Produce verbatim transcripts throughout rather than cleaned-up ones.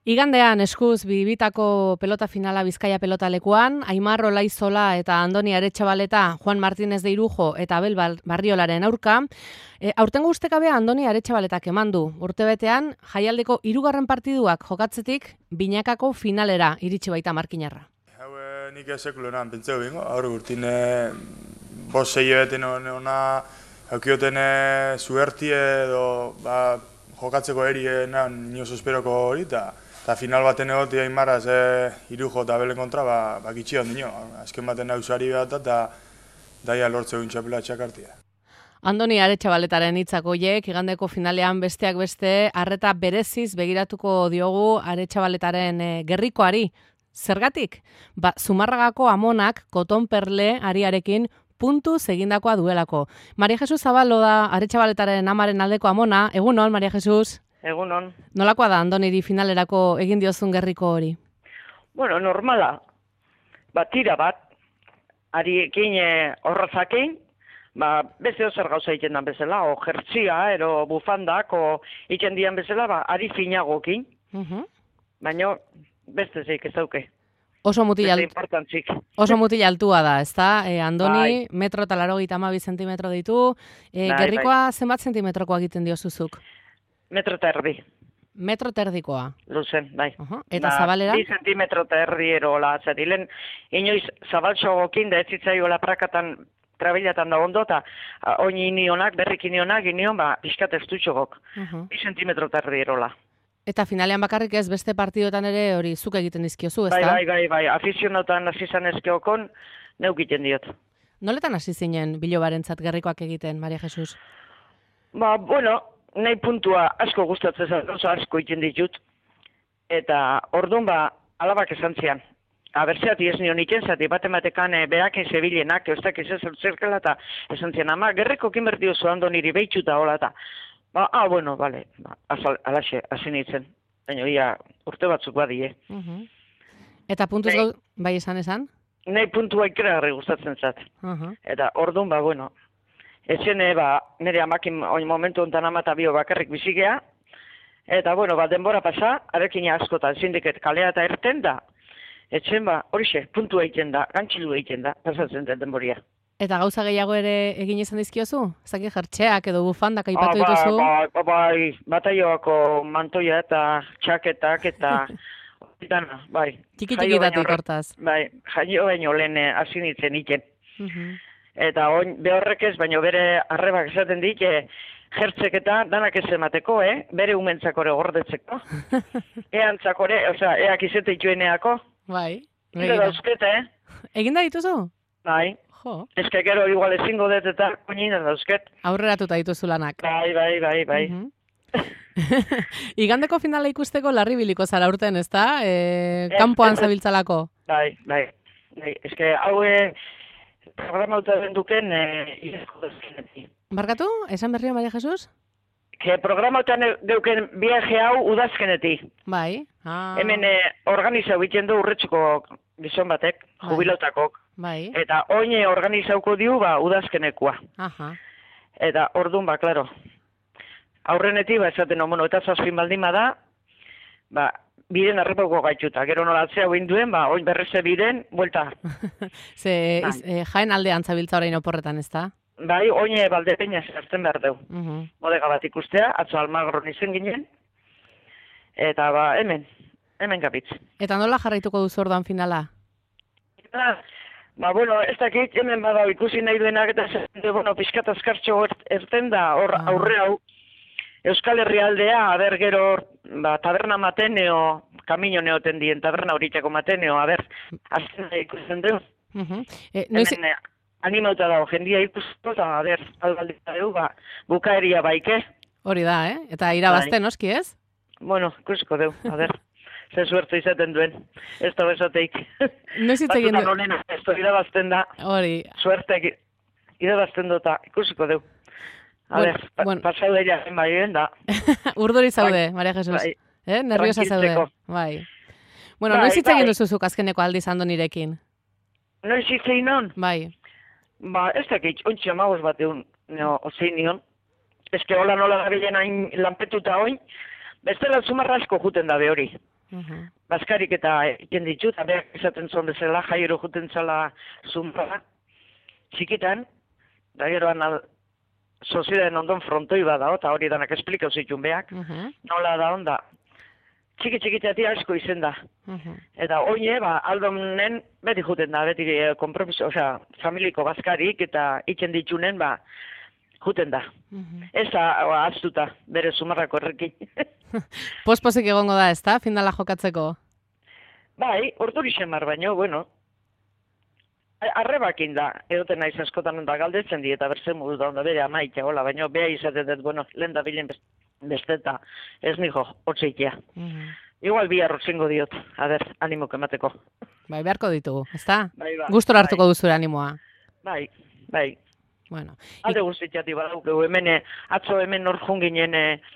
Igandean eskuz bibitako pelota finala Bizkaia pelota lekuan, Aimar Olaizola eta Andoni Aretxabaleta, Juan Martínez de Irujo eta Abel Barriolaren aurka, e, aurtengo ustekabea Andoni Aretxabaletak eman du. Urtebetean, jaialdeko hirugarren partiduak jokatzetik binakako finalera iritsi baita markinarra. Hau nik esekulenan pentseu bingo, aurre urtin bost sei ebeten ona haukioten zuerti edo ba, jokatzeko erienan nioz esperoko hori, eta final baten egotia Aimarraz Irujo eta Abelen kontra bakitxio handino. Azken baten ausari bat eta daia lortze egin txapela txakartia. Andoni Aretxabaletaren hitzak horiek, igandeko finalean besteak beste, arreta bereziz begiratuko diogu Aretxabaletaren gerrikoari. Zergatik? Ba, Zumarragako amonak kotonperle ariarekin puntu egindakoa duelako. Maria Jesus Zabalo da Aretxabaletaren amaren aldeko amona. Egunon, Maria Jesus? Egunon. Nolakoa da Andoniri finalerako egin diozun gerriko hori? Bueno, normala. Ba, tira bat, ariekin horrazakein, ba, beste ozer gauza egiten dan bezala, o jertzia, ero bufandak, o egiten dian bezala, ba, ari finagokin. Uh-huh. Baina, beste zeik ez dauke. Oso mutil, oso mutil altua da, ezta? E, Andoni, bai. Metro eta larogeita hamabi zentimetro ditu. E, bai, gerrikoa bai. Zenbat zentimetrokoa egiten diozuzuk? Metro eta erdi. Metro eta erdikoa? Luzen, bai. Uh-huh. Eta ba, zabalera? Bi zentimetro eta erdi erola, zerilen, inoiz zabaltxogokin da ez zitzaiola prakatan, trabilatan da ondo, eta oin inionak, berrik inionak, inion, ba, pixkat ez dutxogok. Uh-huh. Bi zentimetro eta erdi erola. Eta finalean bakarrik ez beste partidotan ere hori zuk egiten dizkiozu, ezta? Bai, bai, bai, bai. Afizionotan hasi zan ezkeokon, neuk egiten diot. Noletan hasi zinen bilobarentzat gerrikoak egiten, Maria Jesus? Ba, bueno, nahi puntua asko gustatzen zen, oso asko egiten ditut. Eta orduan ba, alabak esan zian. Abertzeati ez nion iken zati, bat ematekan e, beraken zebilenak, eustak ez ez zerkela, eta esan zian, ama, gerriko kinbertio zu Andoniri behitxuta hola, eta ba, ah, bueno, bale, ba, alaxe, hasi nintzen. Baina, ia, urte batzuk badie. Uh-huh. Eta puntuz gau, bai esan esan? Nahi puntua ikeragarri gustatzen zat. Uh-huh. Eta orduan, ba, bueno, etxene, ba, nire amakin oin momentu ontan amata bio bakarrik bizigea, eta, bueno, ba, denbora pasa, arekin askotan zindiket kalea eta erten da, etxen, ba, horixe, puntua egiten da, gantxilu egiten da, pasatzen den denboria. Eta gauza gehiago ere egin izan dizkiozu? Zaki jertxeak edo bufandak aipatu dituzu? Ah, ba, ba, bai, bataioako mantoia eta txaketak eta dana, bai. Txiki-txikitatik hortaz. Bai, jaio baino lehen hasi nintzen iken. Uh-huh. Eta oin, behorrek ez, baino bere arrebak esaten dik, jertzek eta danak ez emateko, eh? Bere umentzakore gordetzeko. Eantzakore, osea, eak izete itueneako. Bai, begira. Dauzkete, eh? Egin da dituzu? Bai. Jo. Ez que gero igual ezingo dut eta koininen dauzket. Aurreratuta dituzu lanak. Bai, bai, bai, bai. Uh-huh. Igandeko finala ikusteko larri biliko zara urten, ezta? E, kanpoan zabiltzalako. Bai, bai. bai. Ez que hau programauta den duken irezko dezkenetik. Barkatu? Esan berrio, Maria Jesus? Que programautan deuken viaje hau udazkenetik. Bai. Ah. Hemen eh, organizau egiten du urretxuko gizon batek, bai. Jubilotakok. Bai. Eta oine organizauko diu, ba, udazkenekoa. Aha. Eta orduan, ba, klaro. Aurrenetik, ba, esaten, bueno, eta zazpin baldima da, ba, biren arrepauko gaitxuta. Gero nolatzea hoin duen, ba, oin berreze biren, buelta. Ze, iz, eh, jaen aldean zabiltza orain oporretan, ez da? Bai, oine baldepeina zertzen behar deu. Uh-huh. Modega bat ikustea, atzo Almagron izen ginen. Eta, ba, hemen, hemen gabitz. Eta nola jarraituko duzu orduan finala? Eta, ba, bueno, ez dakit, hemen bada ikusi nahi duenak eta zen, bueno, pixkat azkartxo erten da, hor ah. aurre hau, Euskal Herrialdea, aber gero, ba, taberna mateneo, kamino neoten dien, taberna horitako mateneo, aber, azten da ikusten du. Uh-huh. eh, noiz... Hemen, eh, animauta dago, jendia ikustu, eta, aber, albaldita du, ba, bukaeria baike. Hori da, eh? Eta irabazten, bai. Oski ez? Bueno, ikusiko du, aber. Ze suerte izaten duen, ez da bezateik. Noiz hitz egin du. Batutan olena, ez da irabazten da. Hori. Suertek irabazten dota, ikusiko du. A bueno, ver, pa, bueno. pasaude ja zen bai, da. Urduri zaude, Maria Jesus. Bai. Eh? Nerviosa zaude. Bai. Bueno, bai, noiz hitz egin bai. duzuzuk azkeneko aldiz Andonirekin? Noiz hitz egin non? Bai. Ba, ez dakit, ontsi amagos bat egun, no, ozein nion. Ez que hola nola gabilen hain lanpetuta oin, bestela Zumarra asko juten dabe hori. Uh-huh. Baskarik eta egiten ditu, eta behar izaten zuen bezala, jairo juten zala zumba, txikitan, da geroan al, sozidaden ondon frontoi bada, eta hori danak esplikau zituen behak, uh-huh. nola da onda, txiki txikitatik asko izen da. Uh-huh. Eta oine, ba, aldonen beti juten da, beti kompromiso, osea, familiko bazkarik eta itzen ditunen, ba, juten da. Uh-huh. Ez da, aztuta, bere zumarrako errekin. Pospozik egongo da, ez da, finala jokatzeko? Bai, ordu xemar baino, bueno, arrebakin da, edoten naiz askotan da galdetzen di, eta berzen modu da onda bere amaitea, hola, baino, beha izaten dut, bueno, lehen da bilen besteta, ez nijo, hotzeikia. Uh-huh. Igual bi arrotzingo diot, a ber, animo kemateko. Bai, beharko ditugu, ez da? Bai, bai. Gustora hartuko bai. Duzure animoa. Bai, bai. Bueno. Alde guztitzati badaukegu, hemen, atzo hemen nor junginen,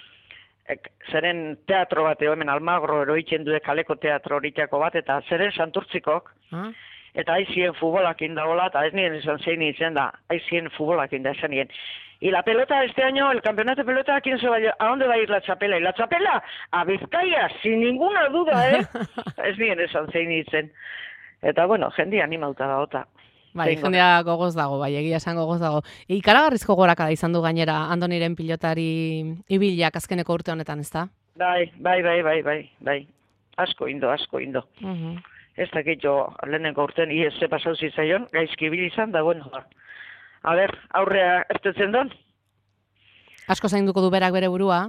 e, zeren teatro bat, hemen Almagro eroitzen due kaleko teatro horitiako bat, eta zeren Santurtzikok, ah? Eta aizien futbolakin dagoela, eta ez nien izan zein izen da, aizien futbolakin da esan nien. Y la pelota este año, el campeonato de pelota, ¿a quién se va a, ¿a dónde va a ir la chapela? Y la chapela, a Vizcaya, sin ninguna duda, ¿eh? Ez nien esan zein izen. Eta, bueno, jendia animauta da, ota. Bai, jendia gogoz dago, bai, egia esan gogoz dago. Ikaragarrizko gorakada izan du gainera Andoniren pilotari ibiliak azkeneko urte honetan, ez da? Bai, bai, bai, bai, bai, bai. Asko indo, asko indo. Uh-huh. Ez dakit jo, lehenengo urten, iez ze pasau zitzaion, gaizki ibili izan, da, bueno, a ber, aurrea ertetzen don. Asko zainduko du berak bere burua?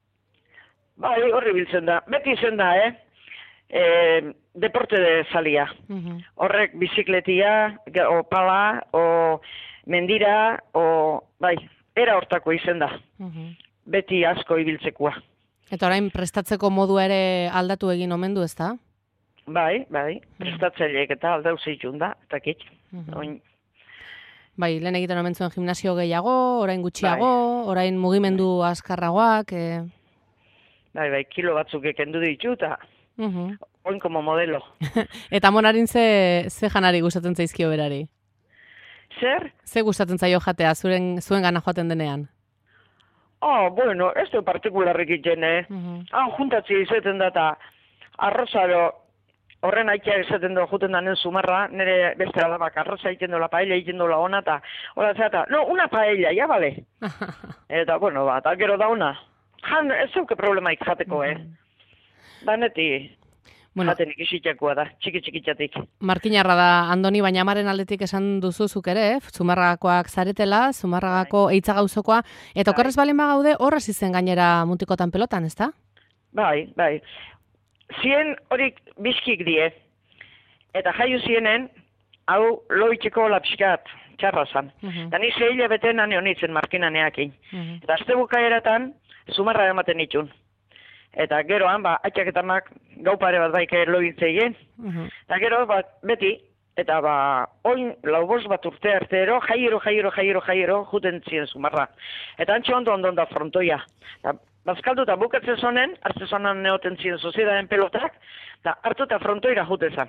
Bai, horri biltzen da. Beti izen da, eh? E, deporte de salia. Uh-huh. Horrek bizikletia, o pala, o mendira, o, bai, era hortako izen da. Uh-huh. Beti asko ibiltzekoa. Eta orain prestatzeko modu ere aldatu egin omen du, ez da? Bai, bai, prestatzaileek eta aldau zitun da, eta kit. Uh-huh. Oin... Bai, lehen egiten omen zuen gimnasio gehiago, orain gutxiago, bai. Orain mugimendu azkarragoak. E... Bai, bai, kilo batzuk ekendu ditu, eta uh-huh. oin como modelo. Eta monarin ze, ze janari gustatzen zaizkio berari? Zer? Ze gustatzen zaio jatea, zuen, zuen gana joaten denean? Oh, bueno, ez du partikularrik iten, eh? Uh-huh. Ah, juntatzi izaten data, arrozaro, horren aitea esaten doa juten da nen zumarra, nire beste alabak arroza egiten dola paella, egiten dola ona, eta hola zeta, no, una paella, ja, bale. Eta, bueno, ba, eta gero da ona. Jan, ez zeuke problemaik jateko, eh? Daneti, bueno, jatenik isitxakoa da, txiki-txikitxatik. Markinarra da, Andoni, baina amaren aldetik esan duzuzuk ere, eh? Zumarragakoak zaretela, Zumarragako bai. Eitza gauzokoa, eta bai. Okerrez balen bagaude, horra zizen gainera mutikotan pelotan, ez da? Bai, bai. Zien horik bizkik die, eta jaiu zienen, hau loitzeko lapskat txarra zan. Uh-huh. Da ni zehile beten ane honitzen markinaneakin. Uh-huh. Eta azte bukaeratan, zumarra ematen itxun. Eta geroan, ba, atxaketamak gau pare bat baik loitzeien. Uh-huh. Eta gero, bat, beti, eta ba, oin laubos bat urte artero, jairo, jairo, jairo, jairo, juten ziren zumarra. Eta antxe ondo ondo da frontoia. Eta, bazkaldu eta bukatzen zonen, hartze zonan neoten ziren soziedaren pelotak, eta hartu eta frontoira jute zan.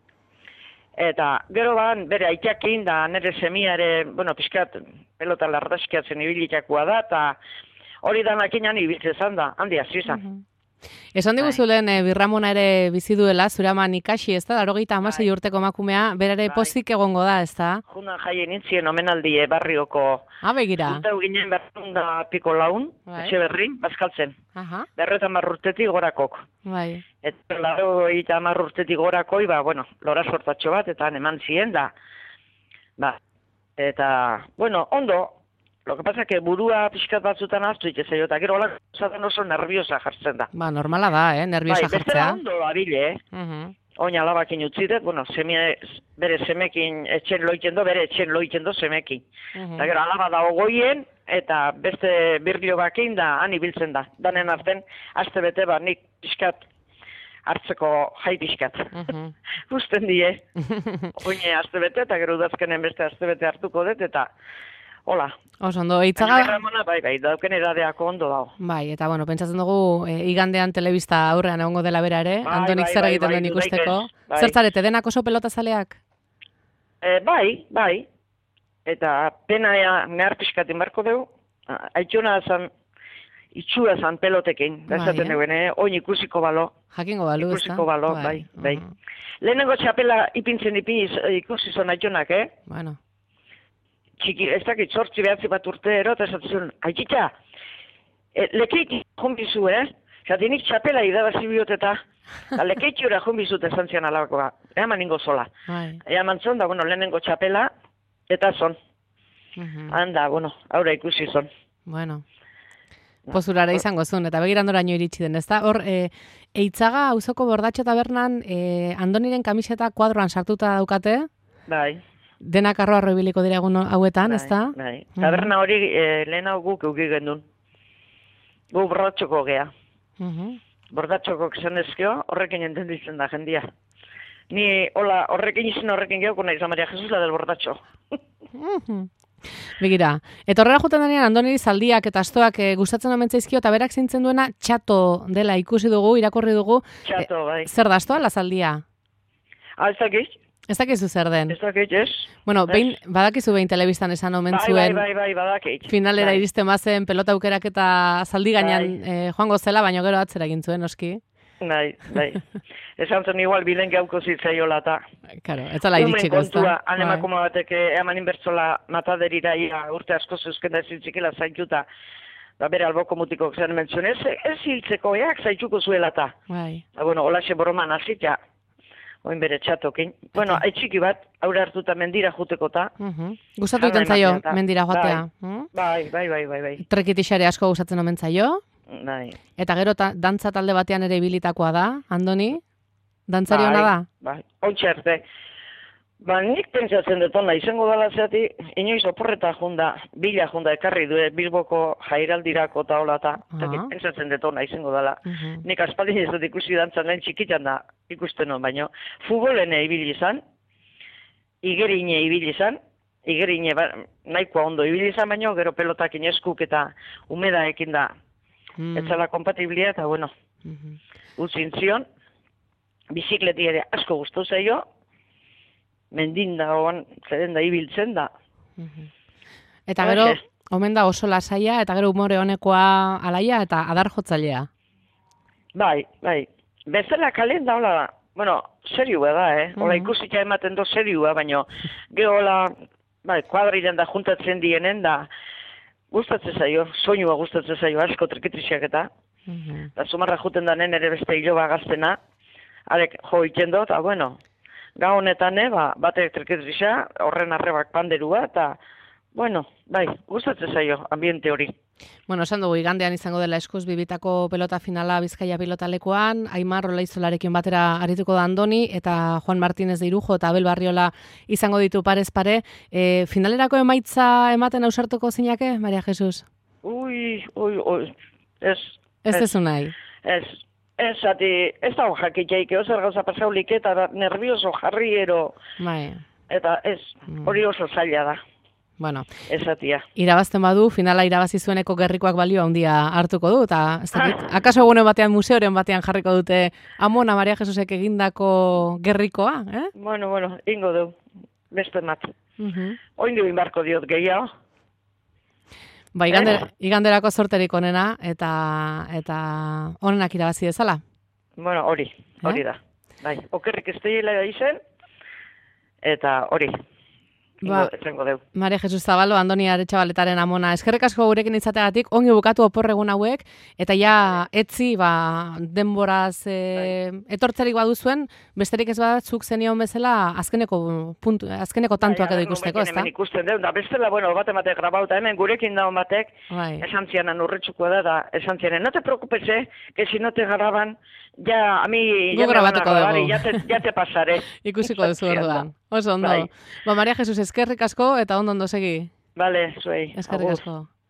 Eta gero ban, bere aitakin, da nire semiare, bueno, pixkat, pelota lardaskiatzen ibilitakoa da, eta hori danakinan ibiltzen zan da, handi hasi zan. Uh-huh. Esan diguzulen, e, Birramona ere bizi duela, zure aman ikasi, ez da, darogeita hamasei urteko emakumea, berare bai. Pozik egongo da, ez da? Junan jaien nintzien omenaldie barrioko. Ah, begira. Urteu ginen berrunda piko laun, bai. Etxe berrin, bazkaltzen. Aha. Berreta marrurtetik gorakok. Bai. Eta laro eta marrurtetik gorakoi, ba, bueno, lora sortatxo bat, eta eman zien da. Ba, eta, bueno, ondo, lo que pasa que burua pixkat batzutan hartu itxezio, eta gero olak zaten oso nerviosa jartzen da. Ba, normala da, eh, nerviosa bai, jartzea. Bai, bestela ondo abile, eh. Uh-huh. Oin alabakin utzidet, bueno, semia, bere semekin etxen loiten do, bere etxen loiten do semekin. Uh-huh. Eta gero alaba da ogoien, eta beste birlio bakin da, han ibiltzen da. Danen arten, aste bete, ba, nik pixkat hartzeko jai pixkat. Uh-huh. Usten die. Oine aste bete, eta gero udazkenen beste aste bete hartuko dut, eta hola. Oso ondo, eitzaga... Ramona, bai, bai, dauken edadeako ondo dago. Bai, eta bueno, pentsatzen dugu, e, igandean telebista aurrean egongo dela bera ere, bai, Antonik bai, zer egiten bai, duen bai, ikusteko. Bai. Zertzarete, denak oso pelotazaleak? E, bai, bai. Eta pena ea nehar pixkatin barko dugu. Aitxuna zan itxua zan pelotekin, Bai, esaten eh? duen, eh? Oin ikusiko balo. Jakingo balu, ez da? Ikusiko balo, bai, bai. Mhm. Lehenengo txapela ipintzen ipi ikusi zon aitonak, eh? Bueno. Txiki, ez dakit, sortzi behatzi bat urte ero, eta esatzen zuen, aitita, e, lekeik jonbizu, eh? Zatinik txapela idabazi bioteta, eta lekeik jura jonbizut esan zian alabakoa, eaman ingo zola. Bai. Eaman zon, da, bueno, lehenengo txapela, eta zon. Mhm. Handa, bueno, aurra ikusi zon. Bueno. Pozurara izango zuen, eta begirandoraino iritsi den, ezta? Hor, e, Eitzaga auzoko Bordatxo tabernan e, Andoniren kamiseta kuadroan sartuta daukate, Bai. denak arroa arroibiliko dira egun hauetan, Bai, ezta? bai. Taberna hori e, lehen hau guk euki gendun. Gu bordatxoko gea. Mhm. Bordatxoko esan ezkio, horrekin entenditzen da jendia. Ni, hola, horrekin izan horrekin geoko nahi, Maria Jesus la del bordatxo. Mhm. Begira, eta horrela juten denean Andoniri zaldiak eta astoak e, gustatzen omen zaizkio eta berak zintzen duena txato dela ikusi dugu, irakurri dugu. Txato, bai. Zer da, astoa la zaldia? Ah, ez dakit? Ez dakizu zer den. Ez dakit, ez? Bueno, Ez. behin, badakizu behin telebistan esan omen Bai, zuen. bai, bai, bai, badakit. Finalera Bai. iristen bazen pelota aukerak eta zaldi gainean Bai. eh, joango zela, baina gero atzera egin zuen, oski. Bai, bai. Esan zen igual bilen gauko zitzaiola eta. Claro, ez ala iritsiko, ez kontua, da. anemakuma batek eman inbertsola mataderira ia urte asko zeuzken da zintzikela zaituta. Da bere alboko mutikok zen mentzuen, ez, ez hiltzeko eak zaituko zuela eta. Bai. Da, bueno, holaxe boroman azita, oin bere txatokin. Bueno, haitxiki bat, aurre hartuta mendira juteko ta. Mhm. Gustatu Jarra egiten zaio ematea eta. mendira joatea. Mhm. Bai, bai, bai, bai, bai. Trekitixare asko gustatzen omen zaio. Bai. Eta gero ta, dantza talde batean ere ibilitakoa da, Andoni? Dantzari ona da? Bai, ontsa arte. Ba, nik pentsatzen dut ona, izango dala zeati, inoiz oporreta junda, bila junda ekarri du, Bilboko jairaldirako eta hola eta, Aha. pentsatzen dut ona, izango dala. Mhm. Nik aspaldin ez dut ikusi dantzan lehen txikitan da, ikusten hon, baino. Futbolene ibili izan, igerine ibili izan, igerine ba, nahikoa ondo ibili izan, baino, gero pelotakin eskuk eta umedaekin da, Mm. etzala kompatiblia, eta bueno, Mhm. utzin zion, bizikleti ere asko gustau zaio, mendin da oan, zeren da ibiltzen da. Mhm. Eta Horixe. gero, omen da oso lasaia, eta gero umore honekoa alaia eta adar jotzailea. Bai, bai. Bezala kalen da, hola, bueno, seriua da, eh? Hola, Mhm. ikusita ematen do seriua, baino, geho, hola, bai, kuadriren da juntatzen dienen da, gustatzen zaio, soinua gustatzen zaio, asko trikitixiak eta, Mhm. da sumarra juten danen ere beste hiloba gaztena, arek jo iten dut, eta bueno, ga honetan, eh, ba, batek trikitixia, horren arrebak panderua, eta, bueno, bai, gustatzen zaio, ambiente hori. Bueno, esan dugu, igandean izango dela eskuz bibitako pelota finala Bizkaia pilotalekuan, Aimar Olaizolarekin batera arituko da Andoni, eta Juan Martínez de Irujo eta Abel Barriola izango ditu parez pare. E, finalerako emaitza ematen ausartuko zinake, Maria Jesus? Ui, ui, ui, ez, Ez dezu nahi. Ez, ez, ati, ez da jakiteik, ozer gauza pasaulik eta nervioso jarriero, Bai, eta ez, hori oso zaila da, bueno, ez atia. irabazten badu, finala irabazi zueneko gerrikoak balio handia hartuko du, eta ez dakit, akaso egunen batean museoren batean jarriko dute Amona Maria Jesusek egindako gerrikoa, eh? Bueno, bueno, ingo du, beste mat. Mhm. Oin du inbarko diot gehiago. Ba, igande, iganderako sorterik onena, eta eta onenak irabazi dezala. Bueno, hori, hori da. Bai, okerrik ez teila izen, eta hori, Ba, esango deu. Maria Jesus Zabalo, Andoni Aretxabaletaren Amona, eskerrik asko gurekin izateagatik, ongi bukatu oporregun hauek, eta ja etzi, ba, denboraz e, etortzerik baduzuen, besterik ez badatzuk zenion bezala, azkeneko, puntu, azkeneko tantuak edo ikusteko, ez da? Hemen ikusten deu, da bestela, bueno, bat ematek grabauta, hemen gurekin daun batek, Bai. esan zianan urretxuko da, da esan zianen, no te preocupes, eh, que si no te graban, ya, a mí, Gu ya me van a grabatuko grabar dugu. y ya te, ya te pasaré. Ikusiko duzu orduan. Oso ondo. Bai. Ba, Maria Jesus, eskerrik asko, eta ondo ondo segi. Vale, zuei. Eskerrik agur. asko.